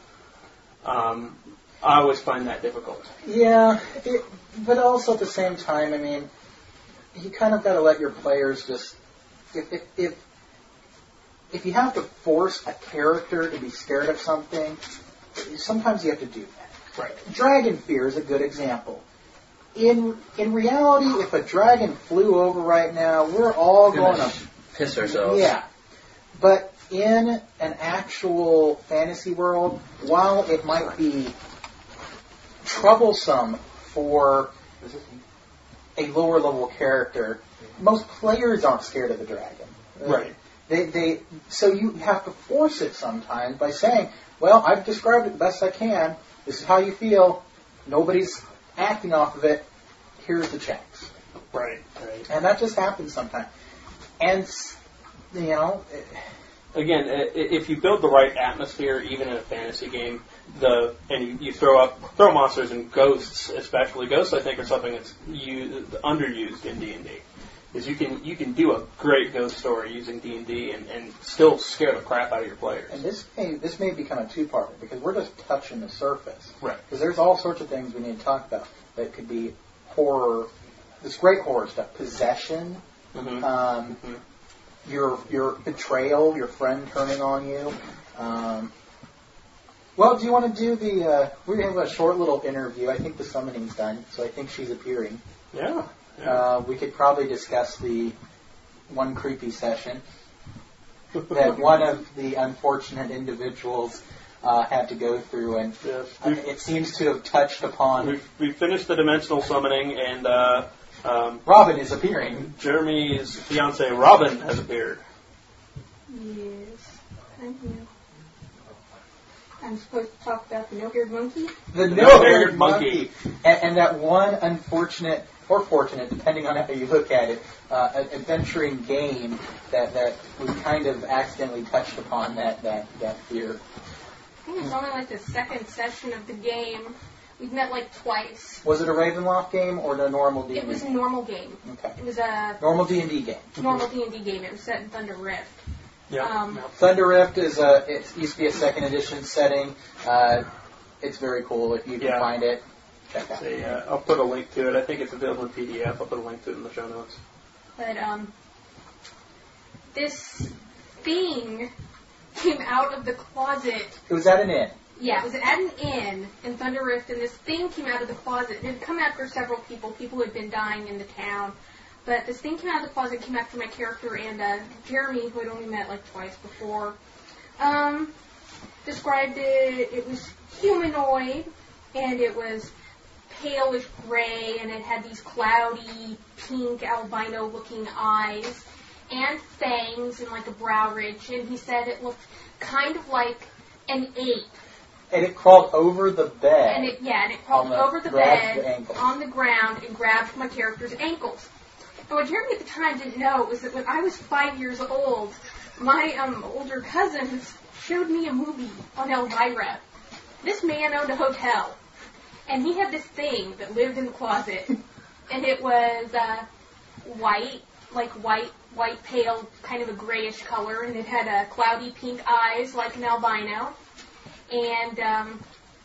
Um, I always find that difficult. Yeah, it, but also at the same time, I mean, you kind of got to let your players just if if if if you have to force a character to be scared of something, sometimes you have to do that. Right. Dragon fear is a good example. In in reality, if a dragon flew over right now, we're all Gonna going to piss ourselves. yeah. But in an actual fantasy world, while it might be troublesome for a lower level character, most players aren't scared of the dragon. Right. They, they, so you have to force it sometimes by saying, well, I've described it the best I can. This is how you feel. Nobody's acting off of it. Here's the checks. Right. Right. And that just happens sometimes. And, you know, it, Again, i- if you build the right atmosphere, even in a fantasy game, the and you, you throw up throw monsters and ghosts, especially ghosts, I think are something that's u- underused in D and D. Is you can you can do a great ghost story using D and D and and still scare the crap out of your players. and this may this may become a two-parter because we're just touching the surface. Right. Because there's all sorts of things we need to talk about that could be horror, this great horror stuff, possession, Mm-hmm. um, mm-hmm. your your betrayal, your friend turning on you. Um, well, do you want to do the? Uh, we have a short little interview. I think the summoning's done, so I think she's appearing. Yeah. yeah. Uh, we could probably discuss the one creepy session that one of the unfortunate individuals uh, had to go through, and yes. uh, it seems to have touched upon. We've, we've finished the dimensional summoning, and uh, um, Robin is appearing. Jeremy's fiance Robin has appeared. Yes, I'm here. I'm supposed to talk about the no-haired monkey? The The no-haired no-haired monkey. monkey. And, and that one unfortunate, or fortunate, depending on how you look at it, uh, an adventuring game that, that we kind of accidentally touched upon that, that, that fear. I think it's only like the second session of the game. We've met like twice. Was it a Ravenloft game or the normal D and D? It was a normal game. Okay. It was a Normal D and D game. normal D and D game. It was set in Thunder Rift. Yeah. Um, Thunder Rift is a, it used to be a second edition setting. Uh, it's very cool. If you can Yeah. find it, check out. Say, uh, I'll put a link to it. I think it's available in P D F. I'll put a link to it in the show notes. But um, this thing came out of the closet. It was at an inn. Yeah, it was at an inn in Thunder Rift, and this thing came out of the closet. It had come after several people, people who had been dying in the town. But this thing came out of the closet, came after my character, and uh, Jeremy, who I'd only met like twice before, um, described it. It was humanoid, and it was palish gray, and it had these cloudy, pink, albino-looking eyes, and fangs, and like a brow ridge. And he said it looked kind of like an ape. And it crawled over the bed. And it, yeah, and it crawled On the- over the grabbed bed, the ankles. on the ground, and grabbed my character's ankles. And what Jeremy at the time didn't know was that when I was five years old, my um, older cousins showed me a movie on Elvira. This man owned a hotel, and he had this thing that lived in the closet, and it was uh, white, like white, white pale, kind of a grayish color, and it had uh, cloudy pink eyes like an albino, and um,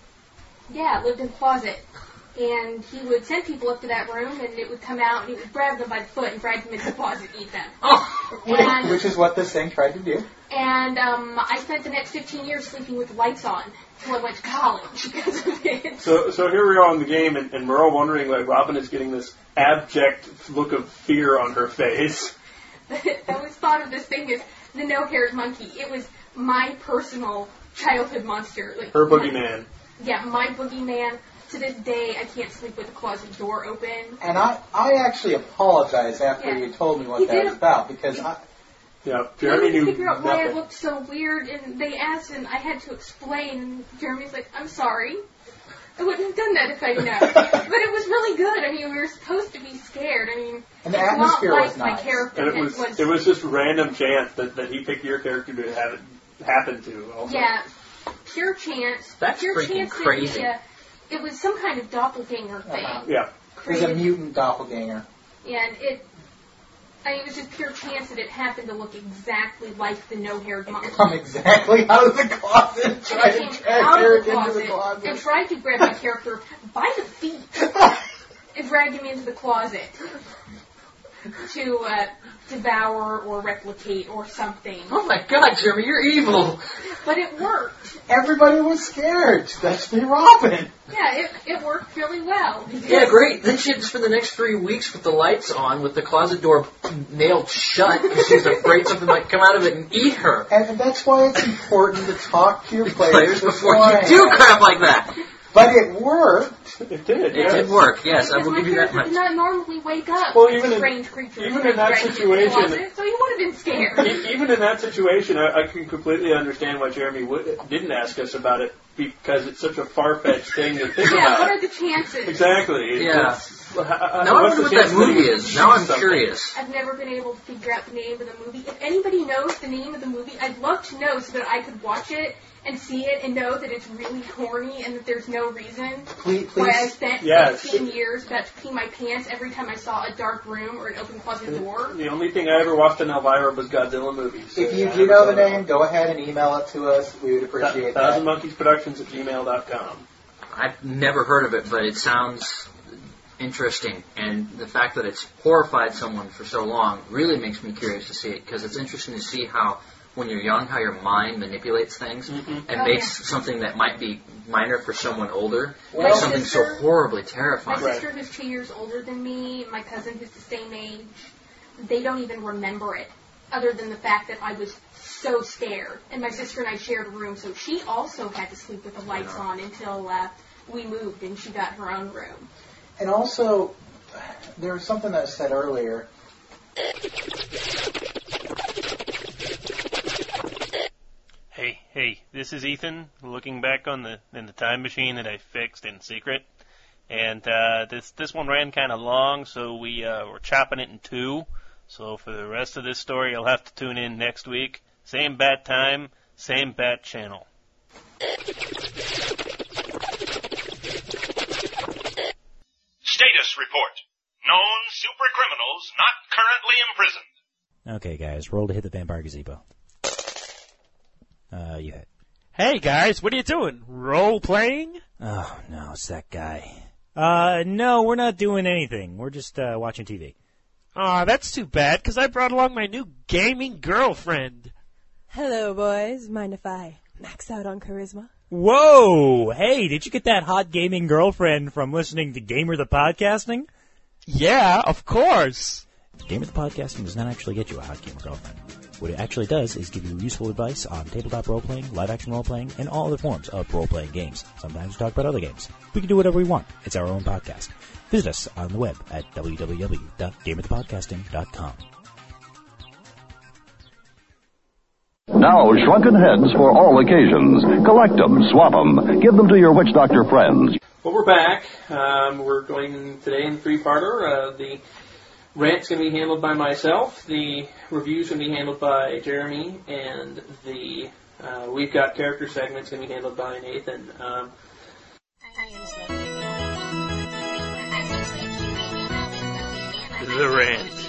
yeah, it lived in the closet. And he would send people up to that room, and it would come out, and he would grab them by the foot and drag them into the closet and eat them. Oh, and, which is what this thing tried to do. And um, I spent the next fifteen years sleeping with the lights on until I went to college because of it. So, so here we are in the game, and, and we're all wondering why Robin is getting this abject look of fear on her face. I always thought of this thing as the no-haired monkey. It was my personal childhood monster. Like Her boogeyman. Yeah, my boogeyman. To this day, I can't sleep with the closet door open. And I, I actually apologized after Yeah. you told me what You that did. was about, because I... Yeah, I Jeremy couldn't knew figure out why I nothing. looked so weird, and they asked, and I had to explain, and Jeremy's like, I'm sorry. I wouldn't have done that if I'd known. But it was really good. I mean, we were supposed to be scared. I mean, And the it's atmosphere not was like my nice. character. And it was, it was just random chance that, that he picked your character to have it happen to. Also. Yeah, pure chance. That's pure freaking chance crazy. That, uh, it was some kind of doppelganger thing. Uh-huh. Yeah. It was a Created- mutant doppelganger. Yeah, and it. I mean, it was just pure chance that it happened to look exactly like the no-haired monkey. Come exactly out of the closet and try And it to came drag out Eric of the into closet the closet. and tried to grab my character by the feet and drag him into the closet to uh, devour or replicate or something. Oh my God, Jeremy, you're evil. But it worked. Everybody was scared, especially Robin. Yeah, it, it worked really well. Yeah, great. Then she had to spend the next three weeks with the lights on, with the closet door nailed shut, because she was afraid something might come out of it and eat her. And that's why it's important to talk to your players, Players before you beforehand. do crap like that. But it worked. It did. It yes. did work, yes, I Because will my give you that character much. did not normally wake up Well, with even in- strange creatures. even in that dragging him into the situation- closet, so he would have been scared. E- Even in that situation, I, I can completely understand why Jeremy would, didn't ask us about it, because it's such a far-fetched thing to think Yeah, about. what are the chances? Exactly. Yeah. It's- uh, uh, Now I what's wonder the what chance that movie you is. shoot Now I'm something? curious. I've never been able to figure out the name of the movie. If anybody knows the name of the movie, I'd love to know so that I could watch it and see it and know that it's really corny and that there's no reason Please, why I please. spent Yes. fifteen years about to pee my pants every time I saw a dark room or an open closet door. The only thing I ever watched in Elvira was Godzilla movies. so If you I do never know the saw that. name, go ahead and email it to us. We would appreciate Thousand that. Monkeys Productions at gmail dot com. I've never heard of it, but it sounds interesting. And the fact that it's horrified someone for so long really makes me curious to see it, because it's interesting to see how when you're young, how your mind manipulates things Mm-hmm. and Oh, makes yeah. something that might be minor for someone older My make something sister- so horribly My terrifying. sister, who's two years older than me, my cousin, who's the same age, they don't even remember it, other than the fact that I was so scared. And my sister and I shared a room, so she also had to sleep with the lights Yeah. on until uh, we moved and she got her own room. And also, there was something that was said earlier. Hey, hey, this is Ethan, looking back on the in the time machine that I fixed in secret. And uh, this this one ran kind of long, so we uh, were chopping it in two. So for the rest of this story, you'll have to tune in next week. Same bat time, same bat channel. Status report. Known super criminals not currently imprisoned. Okay, guys, roll to hit the vampire gazebo. Uh, you hit. Hey, guys, what are you doing? Role-playing? Oh, no, it's that guy. Uh, no, we're not doing anything. We're just, uh, watching T V. Aw, oh, that's too bad, because I brought along my new gaming girlfriend. Hello, boys. Mind if I max out on charisma? Whoa! Hey, did you get that hot gaming girlfriend from listening to Gamer the Podcasting? Yeah, of course. Gamer the Podcasting does not actually get you a hot gamer girlfriend. What it actually does is give you useful advice on tabletop role-playing, live-action role-playing, and all other forms of role-playing games. Sometimes we talk about other games. We can do whatever we want. It's our own podcast. Visit us on the web at w w w dot gamer the podcasting dot com. Now, shrunken heads for all occasions. Collect them, swap them, give them to your witch doctor friends. Well, we're back. Um, we're going today in three-parter. Uh, the rant's going to be handled by myself. The review's going to be handled by Jeremy, and the uh, We've Got Character segment's going to be handled by Nathan. Um, The rant.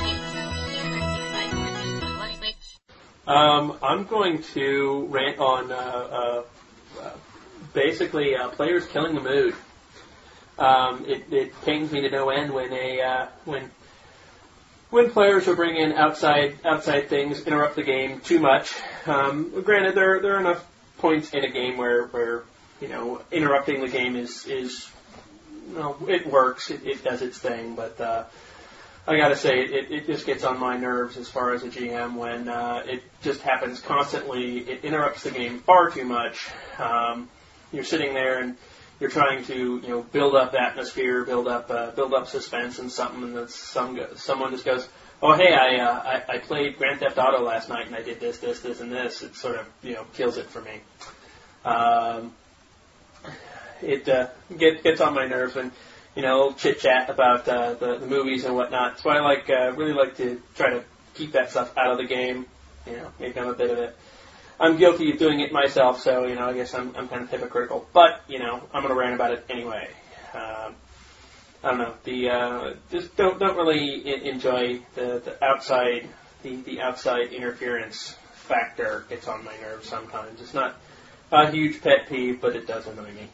Um, I'm going to rant on uh, uh, uh, basically uh, players killing the mood. Um, it, it pains me to no end when a uh, when when players will bring in outside outside things, interrupt the game too much. Um, granted, there there are enough points in a game where, where you know interrupting the game is is you know, it works, it, it does its thing, but. Uh, I gotta say, it, it just gets on my nerves as far as a G M when uh, it just happens constantly. It interrupts the game far too much. Um, you're sitting there and you're trying to, you know, build up atmosphere, build up, uh, build up suspense, and something, and then some someone just goes, "Oh, hey, I, uh, I I played Grand Theft Auto last night and I did this, this, this, and this." It sort of, you know, kills it for me. Um, it uh, get, gets on my nerves when. You know, chit chat about uh, the, the movies and whatnot. So I like uh, really like to try to keep that stuff out of the game. You know, make I'm a bit of it. I'm guilty of doing it myself, so you know, I guess I'm I'm kind of hypocritical. But you know, I'm gonna rant about it anyway. Um, I don't know. The uh, just don't don't really I- enjoy the, the outside the, the outside interference factor. Gets on my nerves sometimes. It's not a huge pet peeve, but it does annoy me.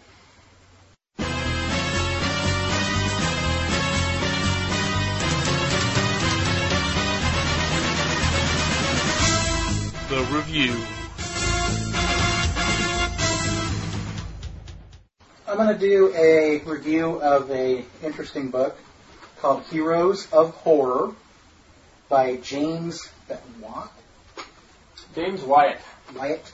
The review. I'm going to do a review of a interesting book called Heroes of Horror by James Watt. James Wyatt. Wyatt.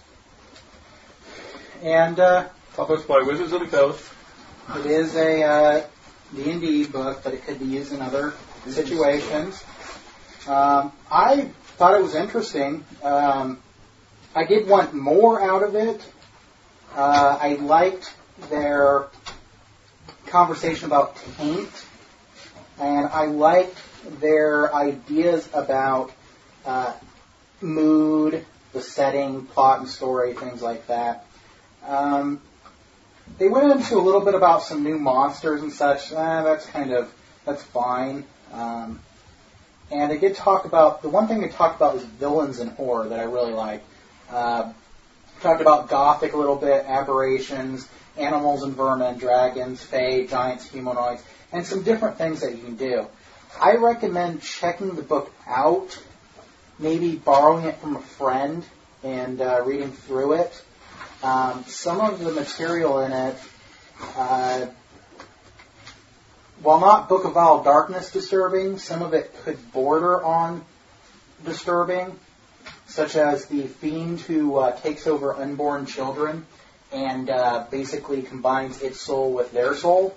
And uh, published by Wizards of the Coast. It is a uh, D and D book, but it could be used in other situations. Um, I thought it was interesting. Um, I did want more out of it. Uh, I liked their conversation about taint, and I liked their ideas about uh, mood, the setting, plot and story, things like that. Um, they went into a little bit about some new monsters and such. Eh, that's kind of, that's fine. Um, and they did talk about, the one thing they talked about was villains in horror that I really liked. Uh, talked about Gothic a little bit, aberrations, animals and vermin, dragons, fae, giants, humanoids, and some different things that you can do. I recommend checking the book out maybe borrowing it from a friend and uh, reading through it. Um, some of the material in it, uh, while not Book of Vile Darkness disturbing, some of it could border on disturbing, such as the fiend who uh, takes over unborn children and uh, basically combines its soul with their soul.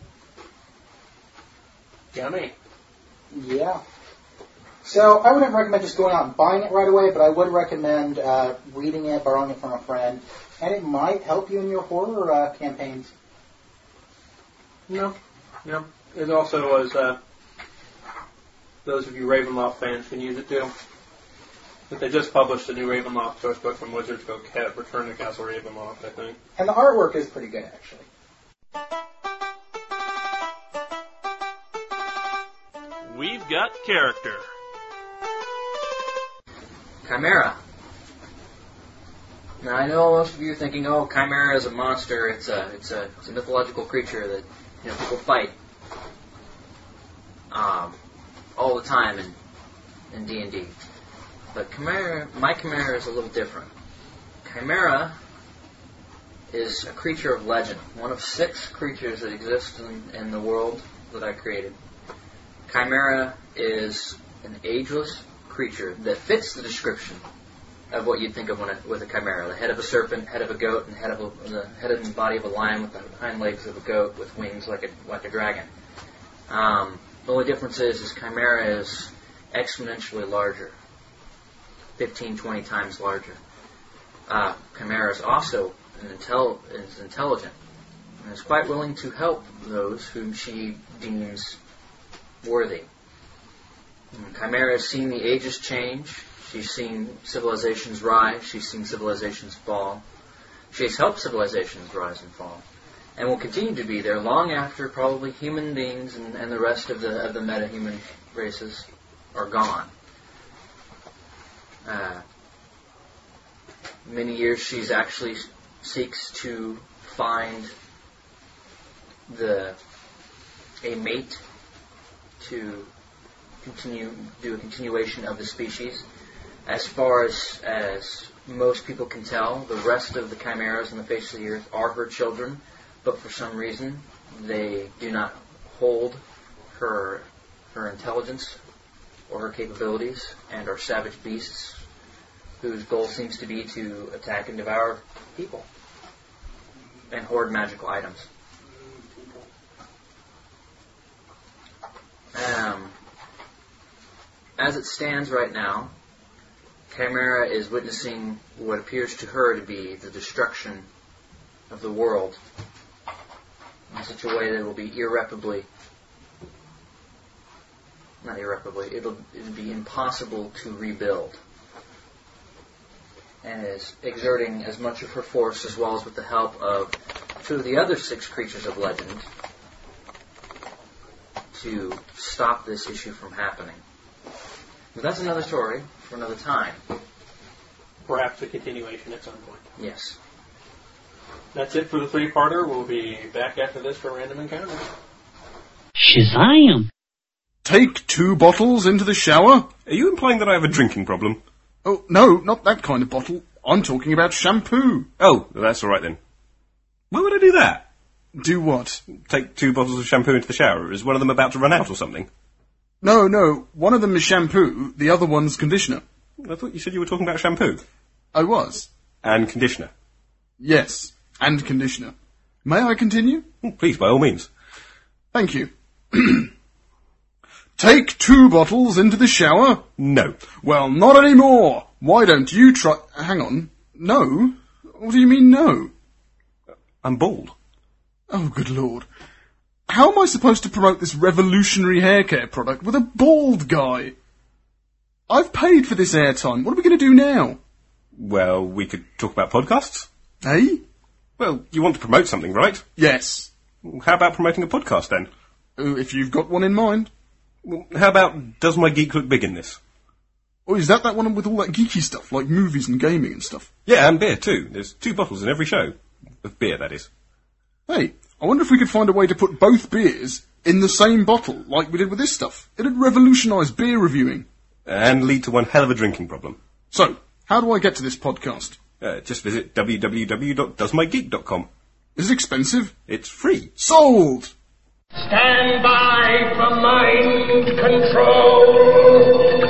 Yummy. Yeah. So I wouldn't recommend just going out and buying it right away, but I would recommend uh, reading it, borrowing it from a friend, and it might help you in your horror uh, campaigns. No, no. It also was, uh, those of you Ravenloft fans can use it too. But they just published a new Ravenloft source book from Wizards called Return to Castle Ravenloft, I think. And the artwork is pretty good, actually. We've got character. Chimera. Now I know most of you are thinking, "Oh, Chimera is a monster. It's a it's a it's a mythological creature that you know people fight um, all the time in in D and D." But Chimera, my Chimera is a little different. Chimera is a creature of legend, one of six creatures that exist in, in the world that I created. Chimera is an ageless creature that fits the description of what you'd think of when a, with a chimera: the head of a serpent, head of a goat, and head of a, the head and body of a lion with the hind legs of a goat with wings like a like a dragon. Um, the only difference is, is chimera is exponentially larger, fifteen, twenty times larger. Uh, chimera is also an intel is intelligent and is quite willing to help those whom she deems worthy. Chimera has seen the ages change. She's seen civilizations rise. She's seen civilizations fall. She has helped civilizations rise and fall, and will continue to be there long after probably human beings and, and the rest of the of the meta-human races are gone. Uh, many years she's actually seeks to find the a mate to continue do a continuation of the species. As far as as most people can tell, the rest of the chimeras on the face of the earth are her children, but for some reason they do not hold her her intelligence or her capabilities, and are savage beasts whose goal seems to be to attack and devour people and hoard magical items. Um, as it stands right now, Chimera is witnessing what appears to her to be the destruction of the world in such a way that it will be irreparably, not irreparably, it'll, it'll be impossible to rebuild. And is exerting as much of her force, as well as with the help of two of the other six creatures of legend, to stop this issue from happening. But that's another story for another time. Perhaps a continuation at some point. Yes. That's it for the three-parter. We'll be back after this for Random Encounter. Shazam! Take two bottles into the shower? Are you implying that I have a drinking problem? Oh, no, not that kind of bottle. I'm talking about shampoo. Oh, that's all right then. Why would I do that? Do what? Take two bottles of shampoo into the shower? Is one of them about to run out or something? No, no. One of them is shampoo, the other one's conditioner. I thought you said you were talking about shampoo. I was. And conditioner. Yes, and conditioner. May I continue? Oh, please, by all means. Thank you. Take two bottles into the shower? No. Well, not anymore. Why don't you try... Hang on. No? What do you mean, no? I'm bald. Oh, good Lord. How am I supposed to promote this revolutionary hair care product with a bald guy? I've paid for this airtime. What are we going to do now? Well, we could talk about podcasts. Eh? Well, you want to promote something, right? Yes. How about promoting a podcast, then? Oh, if you've got one in mind. Well, how about, does my geek look big in this? Oh, is that that one with all that geeky stuff, like movies and gaming and stuff? Yeah, and beer, too. There's two bottles in every show. Of beer, that is. Hey, I wonder if we could find a way to put both beers in the same bottle, like we did with this stuff. It'd revolutionise beer reviewing. And lead to one hell of a drinking problem. So, how do I get to this podcast? Uh, just visit w w w dot does my geek dot com. Is it expensive? It's free. Sold! Stand by for mind control!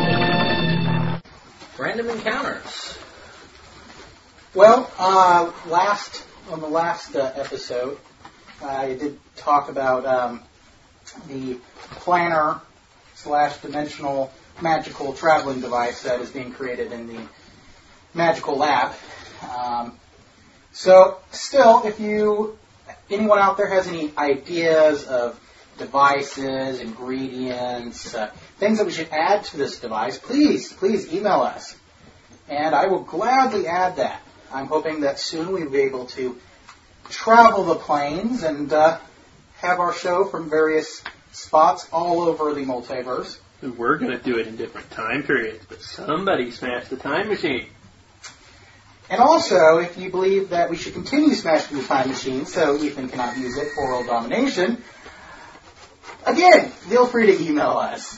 Random encounters. Well, uh, last on the last uh, episode, I did talk about um, the planner slash dimensional magical traveling device that is being created in the magical lab. Um, so, still, if you anyone out there has any ideas of devices, ingredients, uh, things that we should add to this device, please, please email us, and I will gladly add that. I'm hoping that soon we'll be able to travel the planes and uh, have our show from various spots all over the multiverse. We're going to do it in different time periods, but somebody smashed the time machine. And also, if you believe that we should continue smashing the time machine so Ethan cannot use it for world domination, again, feel free to email us.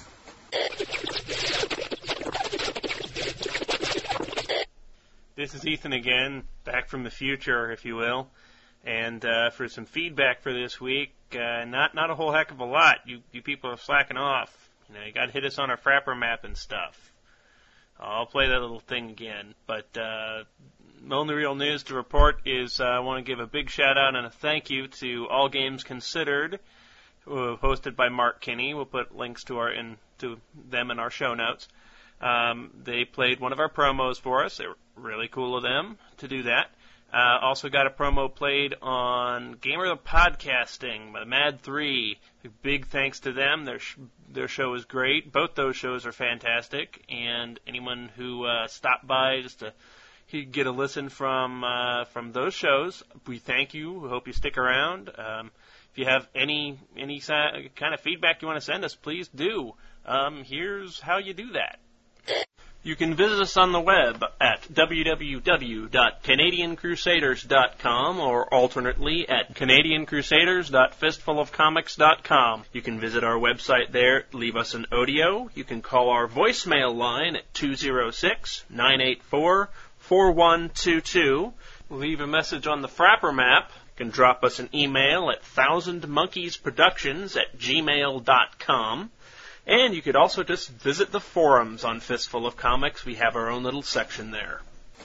This is Ethan again, back from the future, if you will. And uh, for some feedback for this week, uh, not not a whole heck of a lot. You you people are slacking off. You know, you got to hit us on our Frapper map and stuff. I'll play that little thing again. But uh, the only real news to report is uh, I want to give a big shout out and a thank you to All Games Considered, uh, hosted by Mark Kinney. We'll put links to our in to them in our show notes. Um, they played one of our promos for us. They were really cool of them to do that. Uh, also got a promo played on Gamer Podcasting by Mad three. Big thanks to them. Their sh- their show is great. Both those shows are fantastic. And anyone who uh, stopped by just to get a listen from uh, from those shows, we thank you. We hope you stick around. Um, if you have any any si- kind of feedback you want to send us, please do. Um, here's how you do that. You can visit us on the web at w w w dot canadian crusaders dot com or alternately at canadian crusaders dot fistful of comics dot com. You can visit our website there, leave us an audio. You can call our voicemail line at two oh six, nine eight four, four one two two. Leave a message on the Frapper map. You can drop us an email at thousand monkeys productions at gmail dot com. And you could also just visit the forums on Fistful of Comics. We have our own little section there.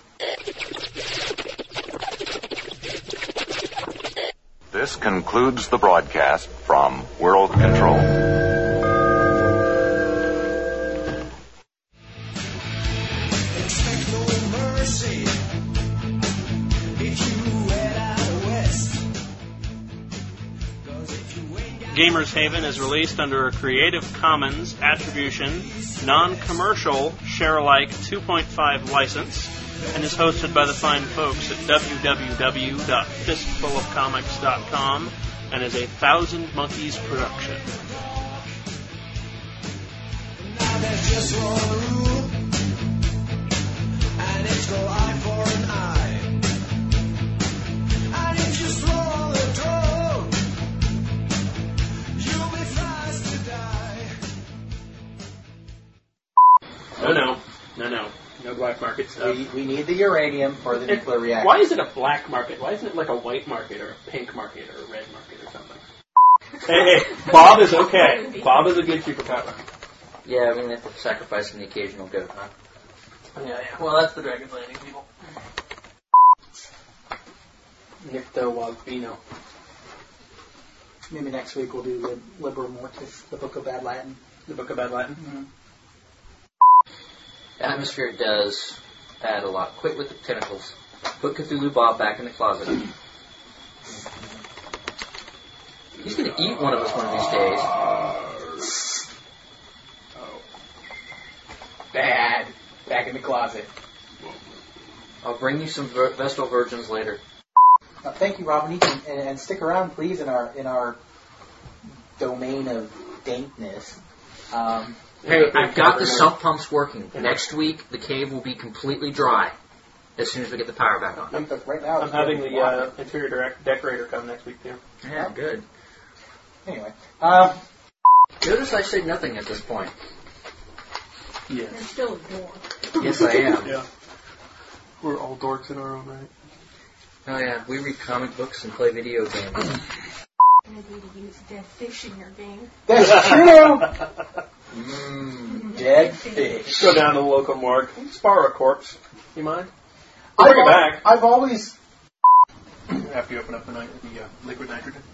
This concludes the broadcast from World Control. Expect no mercy if you head out west. Gamers Haven is released under a Creative Commons Attribution, Non-Commercial, Share-alike two point five license, and is hosted by the fine folks at w w w dot fistful of comics dot com and is a Thousand Monkeys production. Now there's just one rule, and it's go eye for an eye. And if you swallow the drug, you'll be fast to die. No, no, no, no. No black market stuff. We, we need the uranium for the nuclear reactor. Why is it a black market? Why isn't it like a white market or a pink market or a red market or something? hey, hey, Bob is okay. Bob is a good superpower. Yeah, I mean, they have to sacrifice the occasional goat, huh? Yeah, yeah. Well, that's the Dragon's Landing people. Nycto Wagbino. Maybe next week we'll do Lib- Liber Mortis, the Book of Bad Latin. The Book of Bad Latin? Mm-hmm. Atmosphere does add a lot. Quit with the tentacles. Put Cthulhu Bob back in the closet. He's going to eat one of us one of these days. Bad. Back in the closet. I'll bring you some ver- Vestal Virgins later. Uh, thank you, Robin. And, and, and stick around, please, in our in our domain of dankness. Um, Hey, I've got the sump pumps working. Next week, the cave will be completely dry as soon as we get the power back on. Right now, I'm having the uh, interior direct- decorator come next week, too. Yeah, good. Anyway. Um, Notice I say nothing at this point. Yes. You're still a dork. Yes, I am. Yeah. We're all dorks in our own right. Oh yeah, we read comic books and play video games. I'm going to use dead fish in your game. That's true. Mmm, dead fish. Go down to the local mark. Spar a corpse. You mind? I've Bring it al- back. I've always. After you open up the, nit- the uh, liquid nitrogen.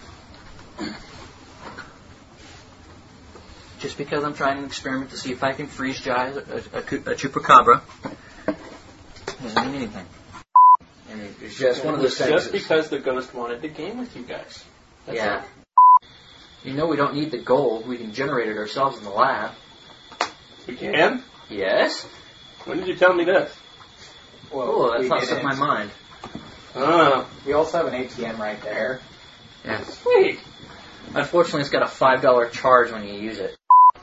Just because I'm trying an experiment to see if I can freeze dry a, a, a, a chupacabra doesn't mean anything. And it's just one of those things. Just because the ghost wanted to game with you guys. That's yeah. all. You know we don't need the gold. We can generate it ourselves in the lab. We can? Yes. When did you tell me this? Oh, that's we not slipped my didn't. mind. Oh. We also have an A T M right there. Yeah. Sweet. Unfortunately, it's got a five dollar charge when you use it.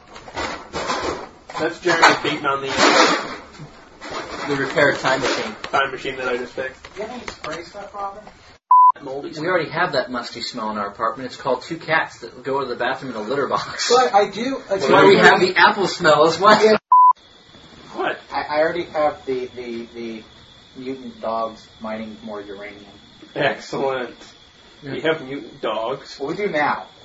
That's Jeremy beating on the The repair time machine. time machine that I just fixed. Do you have any spray stuff, Robin? Moldy. We already have that musty smell in our apartment. It's called two cats that go to the bathroom in a litter box. But I do. That's why we have the apple smell as well. Yeah. What? I, I already have the, the, the mutant dogs mining more uranium. Excellent. You have mutant dogs. Well, we do now.